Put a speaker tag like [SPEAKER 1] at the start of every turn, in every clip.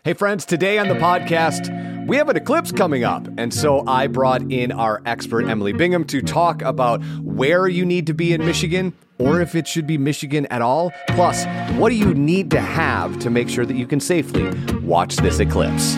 [SPEAKER 1] Hey friends, today on the podcast, we have an eclipse coming up. And so I brought in our expert, Emily Bingham, to talk about where you need to be in Michigan, or if it should be Michigan at all. Plus, what do you need to have to make sure that you can safely watch this eclipse?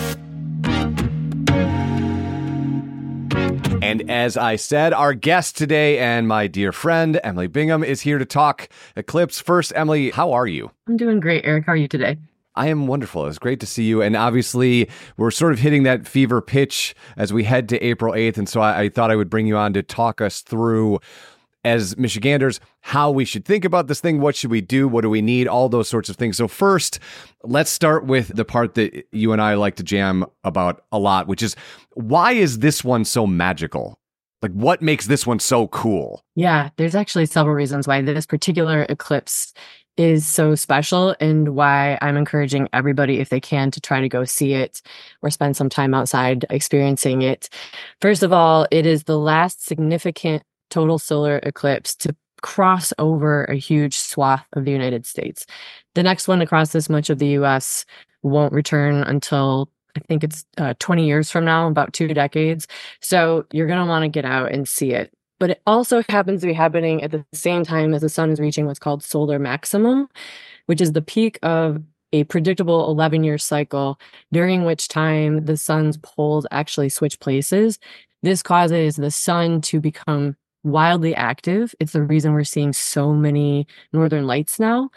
[SPEAKER 1] And as I said, our guest today and my dear friend, Emily Bingham, is here to talk eclipse. First, Emily, how are you?
[SPEAKER 2] I'm doing great, Eric. How are you today?
[SPEAKER 1] I am wonderful. It's great to see you. And obviously, we're sort of hitting that fever pitch as we head to April 8th. And so I thought I would bring you on to talk us through, as Michiganders, how we should think about this thing. What should we do? What do we need? All those sorts of things. So first, let's start with the part that you and I like to jam about a lot, which is, why is this one so magical? Like, what makes this one so cool?
[SPEAKER 2] Yeah, there's actually several reasons why this particular eclipse is so special and why I'm encouraging everybody, if they can, to try to go see it or spend some time outside experiencing it. First of all, it is the last significant total solar eclipse to cross over a huge swath of the United States. The next one to cross this much of the US won't return until, I think it's 20 years from now, about 2 decades. So you're going to want to get out and see it. But it also happens to be happening at the same time as the sun is reaching what's called solar maximum, which is the peak of a predictable 11-year cycle, during which time the sun's poles actually switch places. This causes the sun to become wildly active. It's the reason we're seeing so many northern lights now.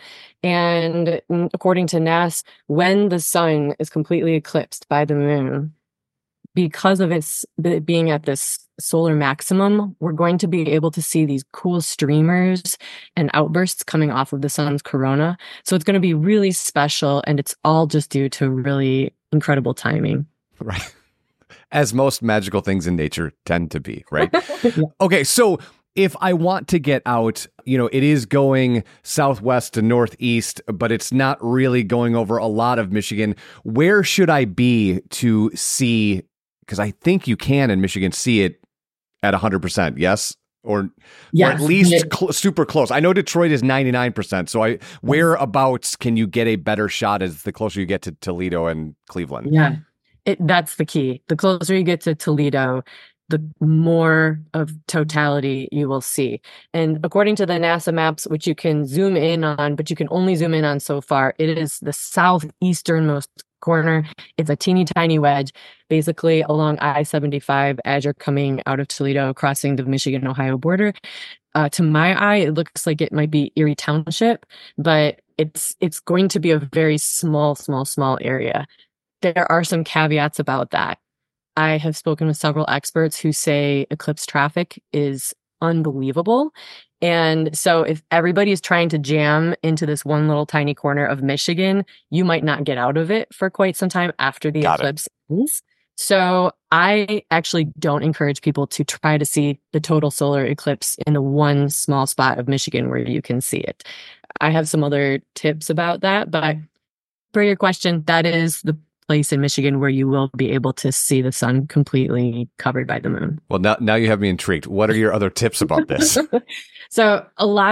[SPEAKER 2] And according to NASA, when the sun is completely eclipsed by the moon, because of its being at this solar maximum, we're going to be able to see these cool streamers and outbursts coming off of the sun's corona. So it's going to be really special, and it's all just due to really incredible timing.
[SPEAKER 1] Right. As most magical things in nature tend to be, right?
[SPEAKER 2] Yeah.
[SPEAKER 1] Okay, so if I want to get out, it is going southwest to northeast, but it's not really going over a lot of Michigan. Where should I be to see? Because I think you can in Michigan see it at 100%, yes? Or at least super close. I know Detroit is 99%. So whereabouts can you get a better shot as the closer you get to Toledo and Cleveland?
[SPEAKER 2] Yeah, that's the key. The closer you get to Toledo, the more of totality you will see. And according to the NASA maps, which you can zoom in on, but you can only zoom in on so far, it is the southeasternmost corner. It's a teeny tiny wedge, basically along I-75 as you're coming out of Toledo, crossing the Michigan-Ohio border. To my eye, it looks like it might be Erie Township, but it's going to be a very small area. There are some caveats about that. I have spoken with several experts who say eclipse traffic is unbelievable. And so if everybody is trying to jam into this one little tiny corner of Michigan, you might not get out of it for quite some time after the eclipse ends. So I actually don't encourage people to try to see the total solar eclipse in the one small spot of Michigan where you can see it. I have some other tips about that, but for your question, that is the place in Michigan where you will be able to see the sun completely covered by the moon.
[SPEAKER 1] Well, now you have me intrigued. What are your other tips about this?
[SPEAKER 2] So a lot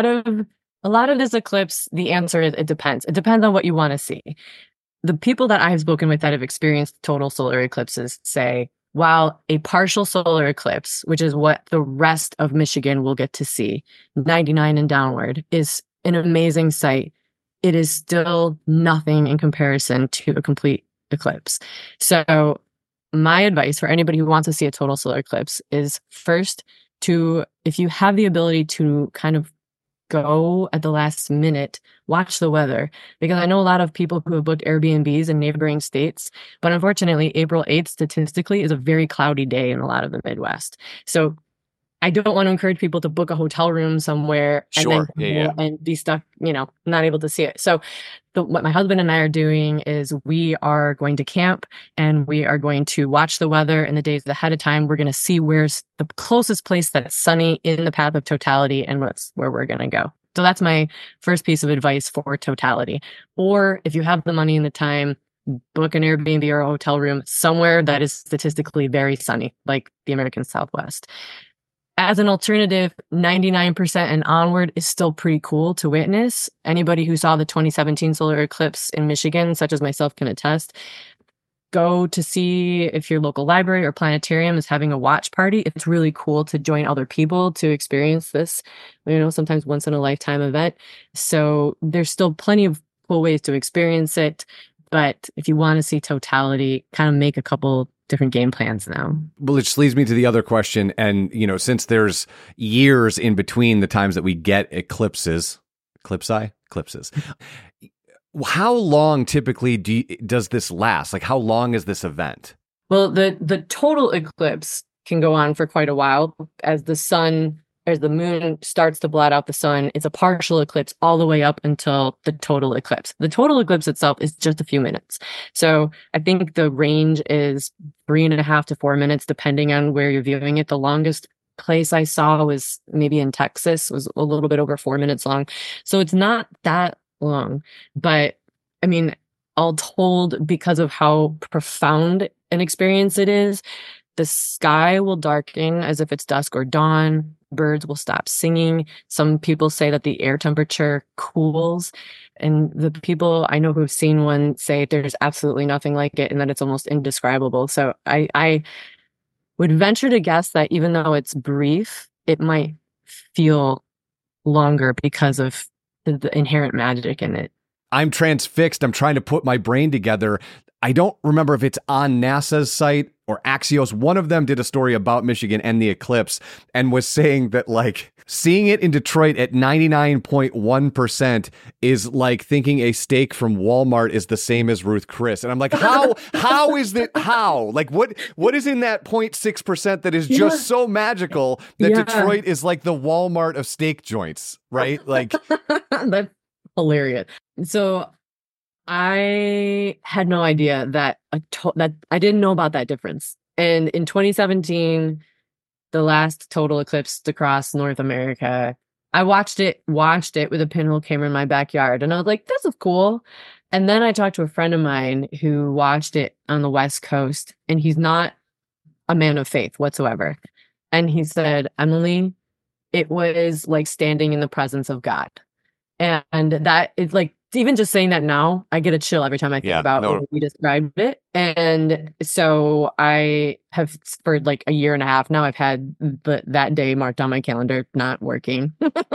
[SPEAKER 2] of this eclipse, the answer is it depends. It depends on what you want to see. The people that I've spoken with that have experienced total solar eclipses say, while a partial solar eclipse, which is what the rest of Michigan will get to see, 99 and downward, is an amazing sight, it is still nothing in comparison to a complete eclipse. So my advice for anybody who wants to see a total solar eclipse is first if you have the ability to kind of go at the last minute, watch the weather, because I know a lot of people who have booked Airbnbs in neighboring states, but unfortunately April 8th statistically is a very cloudy day in a lot of the Midwest. So I don't want to encourage people to book a hotel room somewhere and be stuck, not able to see it. So what my husband and I are doing is we are going to camp and we are going to watch the weather in the days ahead of time. We're going to see where's the closest place that's sunny in the path of totality and where we're going to go. So that's my first piece of advice for totality. Or if you have the money and the time, book an Airbnb or a hotel room somewhere that is statistically very sunny, like the American Southwest. As an alternative, 99% and onward is still pretty cool to witness. Anybody who saw the 2017 solar eclipse in Michigan, such as myself, can attest. Go to see if your local library or planetarium is having a watch party. It's really cool to join other people to experience this, sometimes once in a lifetime event. So there's still plenty of cool ways to experience it. But if you want to see totality, kind of make a couple different game plans now.
[SPEAKER 1] Which leads me to the other question. And, since there's years in between the times that we get eclipses, how long typically does this last? Like, how long is this event?
[SPEAKER 2] Well, the total eclipse can go on for quite a while as the moon starts to blot out the sun. It's a partial eclipse all the way up until the total eclipse. The total eclipse itself is just a few minutes. So I think the range is 3.5 to 4 minutes, depending on where you're viewing it. The longest place I saw was maybe in Texas, was a little bit over 4 minutes long. So it's not that long, but I mean, all told, because of how profound an experience it is, the sky will darken as if it's dusk or dawn. Birds will stop singing. Some people say that the air temperature cools, and the people I know who've seen one say there's absolutely nothing like it and that it's almost indescribable. So I would venture to guess that even though it's brief, it might feel longer because of the inherent magic in it.
[SPEAKER 1] I'm transfixed. I'm trying to put my brain together. I don't remember if it's on NASA's site or Axios. One of them did a story about Michigan and the eclipse and was saying that, like, seeing it in Detroit at 99.1% is like thinking a steak from Walmart is the same as Ruth Chris. And I'm like, how is that? How? Like, what is in that 0.6% that is just so magical that Detroit is like the Walmart of steak joints, right? Like,
[SPEAKER 2] that's hilarious. So I had no idea that I didn't know about that difference. And in 2017, the last total eclipse to cross North America, I watched it with a pinhole camera in my backyard. And I was like, this is cool. And then I talked to a friend of mine who watched it on the West Coast, and he's not a man of faith whatsoever. And he said, Emily, it was like standing in the presence of God. And that is like, even just saying that now, I get a chill every time I think about when we described it. And so I have, for like a year and a half now, I've had that day marked on my calendar, not working.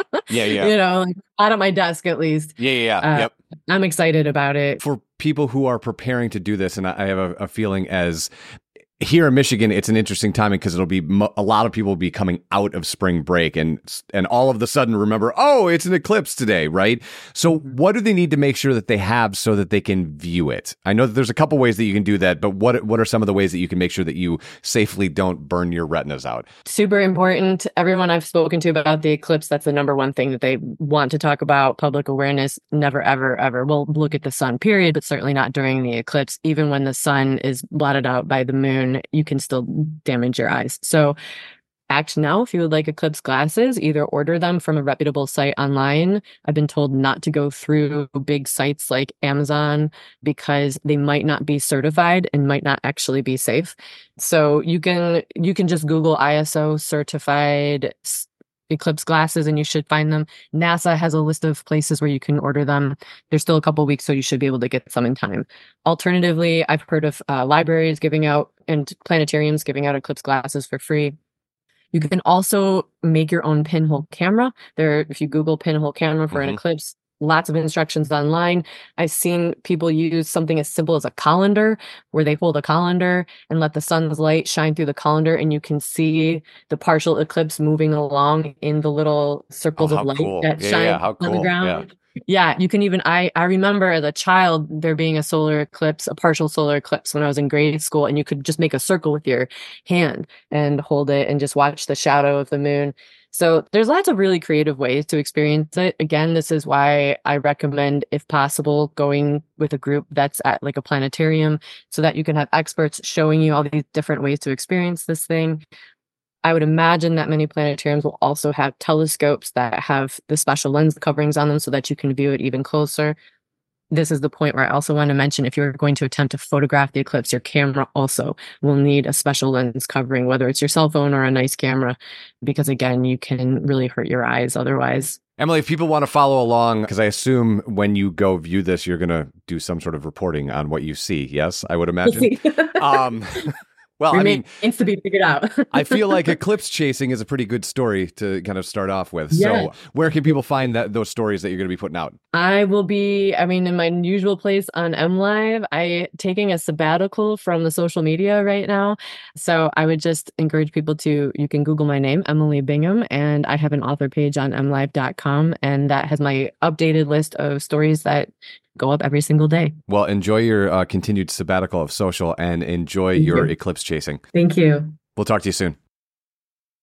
[SPEAKER 2] Like out of my desk at least.
[SPEAKER 1] Yep.
[SPEAKER 2] I'm excited about it.
[SPEAKER 1] For people who are preparing to do this, and I have a feeling as here in Michigan, it's an interesting timing because it'll be a lot of people will be coming out of spring break and all of the sudden remember, oh, it's an eclipse today, right? So what do they need to make sure that they have so that they can view it? I know that there's a couple ways that you can do that, but what are some of the ways that you can make sure that you safely don't burn your retinas out?
[SPEAKER 2] Super important. Everyone I've spoken to about the eclipse, that's the number one thing that they want to talk about. Public awareness, never, ever, ever. We'll look at the sun, period, but certainly not during the eclipse. Even when the sun is blotted out by the moon, you can still damage your eyes. So act now if you would like eclipse glasses. Either order them from a reputable site online. I've been told not to go through big sites like Amazon because they might not be certified and might not actually be safe. So you can just Google ISO certified eclipse glasses and you should find them. NASA has a list of places where you can order them. There's still a couple weeks, so you should be able to get some in time. Alternatively, I've heard of libraries giving out and planetariums giving out eclipse glasses for free. You can also make your own pinhole camera. If you Google pinhole camera for an eclipse, lots of instructions online. I've seen people use something as simple as a colander, where they hold a colander and let the sun's light shine through the colander, and you can see the partial eclipse moving along in the little circles of light that shine on the ground. Yeah, you can even, I remember as a child there being a solar eclipse, a partial solar eclipse when I was in grade school, and you could just make a circle with your hand and hold it and just watch the shadow of the moon. So there's lots of really creative ways to experience it. Again, this is why I recommend, if possible, going with a group that's at like a planetarium so that you can have experts showing you all these different ways to experience this thing. I would imagine that many planetariums will also have telescopes that have the special lens coverings on them so that you can view it even closer. this is the point where I also want to mention, if you're going to attempt to photograph the eclipse, your camera also will need a special lens covering, whether it's your cell phone or a nice camera, because again, you can really hurt your eyes otherwise.
[SPEAKER 1] Emily, if people want to follow along, because I assume when you go view this, you're going to do some sort of reporting on what you see. Yes, I would imagine. Well,
[SPEAKER 2] Remains to be figured out.
[SPEAKER 1] I feel like eclipse chasing is a pretty good story to kind of start off with.
[SPEAKER 2] Yeah.
[SPEAKER 1] So where can people find those stories that you're going to be putting out?
[SPEAKER 2] I will be, in my usual place on MLive. I taking a sabbatical from the social media right now. So I would just encourage people you can Google my name, Emily Bingham, and I have an author page on mlive.com, and that has my updated list of stories that go up every single day.
[SPEAKER 1] Well, enjoy your continued sabbatical of social and enjoy your eclipse chasing.
[SPEAKER 2] Thank you.
[SPEAKER 1] We'll talk to you soon.